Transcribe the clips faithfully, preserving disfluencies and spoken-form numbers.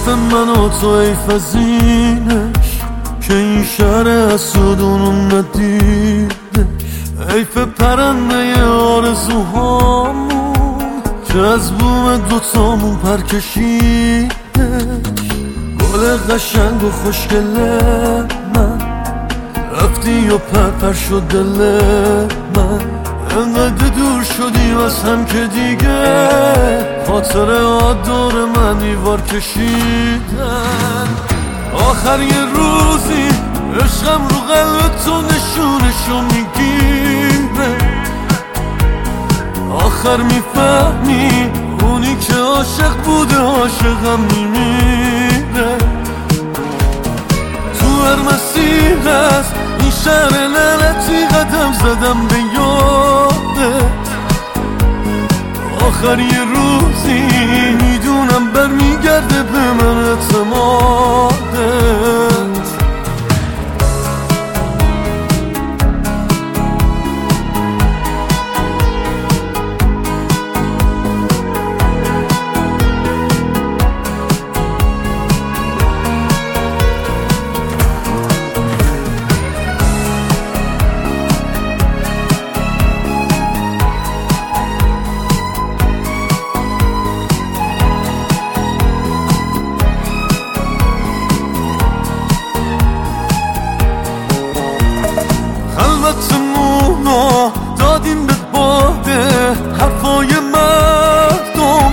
دست من و تو حیف از اینش که این شهر حسودونو ندیدش. حیف پرنده آرزوهامون که از بوم دوتامون پر کشیدش. گل قشنگ و خوشگله من رفتی و پر پر شد دل من. انقدر دور شدیم از هم که دیگه خاطره ها دور من دیوار کشیدن. آخر یه روزی عشقم رو قلب تو نشونشو میگیره. آخر میفهمی اونی که عاشق بوده عاشقم میمیره. تو هر مسیر هست این شهر لعنتی قدم زدم به یادت. آخر یه روزی میدونم برمیگرده به من اعتمادت. خلوتمونو دادیم به باده حرفای مردم.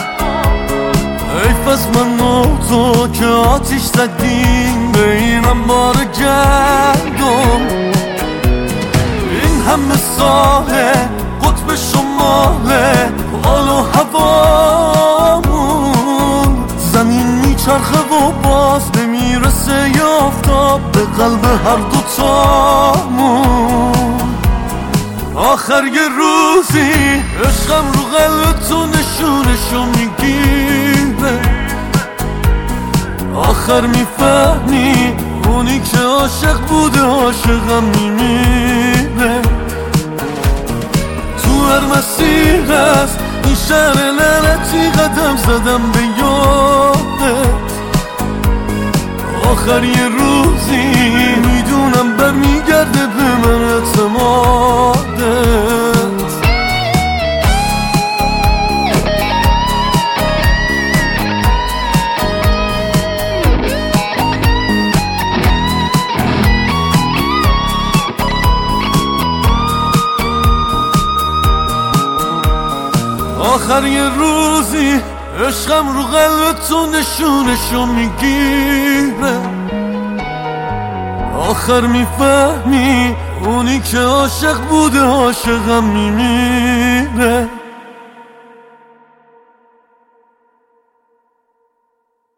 حیف از من و تو که آتیش زدیم به این انبار گندم. این همه ساله قطب شماله حال و هوامون. زمین میچرخه و باز نمیرسه یافتاب به قلب هر دوتامون. آخر یه روزی عشقم رو قلب تو نشونشو میگیره. آخر میفهمی اونی که عاشق بوده عاشقم میمیره. تو هر مسیر هست این شهر لعنتی قدم زدم به یادت. آخر یه روزی میدونم برمیگرده به من اعتمادت. آخر یه روزی عشقم رو قلب تو نشونشو میگیره. آخر میفهمی اونی که عاشق بوده عاشقم میمیره.